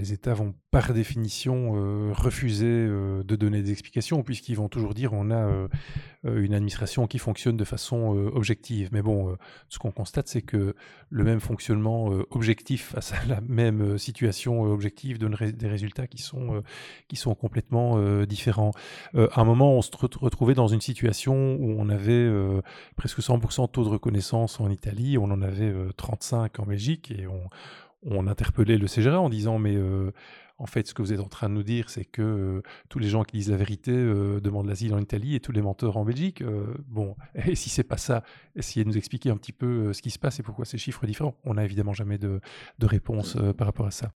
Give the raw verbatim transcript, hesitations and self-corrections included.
les États vont par définition euh, refuser euh, de donner des explications, puisqu'ils vont toujours dire on a euh, euh, une administration qui fonctionne de façon euh, objective. Mais bon, euh, ce qu'on constate, c'est que le même fonctionnement euh, objectif face à la même euh, situation euh, objective donne ré- des résultats qui sont, euh, qui sont complètement euh, différents. Euh, à un moment, on se re- retrouvait dans une situation où on avait euh, presque cent pour cent de taux de reconnaissance en Italie, on en avait euh, trente-cinq en Belgique, et on, on interpellait le C G R A en disant mais euh, en fait ce que vous êtes en train de nous dire c'est que euh, tous les gens qui disent la vérité euh, demandent l'asile en Italie et tous les menteurs en Belgique. Euh, bon, et si c'est pas ça, essayez de nous expliquer un petit peu euh, ce qui se passe et pourquoi ces chiffres différents. On n'a évidemment jamais de, de réponse euh, par rapport à ça.